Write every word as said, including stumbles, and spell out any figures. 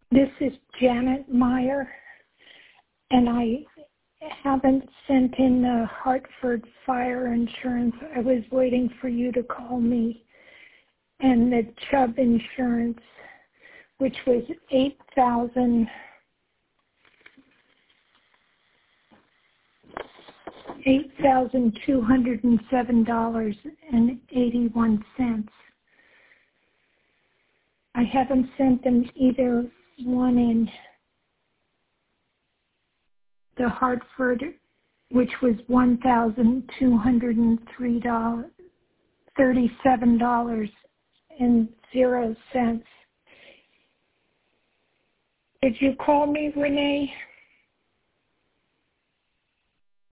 This is Janet Meyer, and I haven't sent in the Hartford fire insurance. I was waiting for you to call me. And the Chubb insurance, which was eight thousand eight thousand two hundred and seven dollars and eighty one cents. I haven't sent them either one in the Hartford, which was one thousand two hundred and three dollars thirty-seven dollars and zero cents. Did you call me, Renee?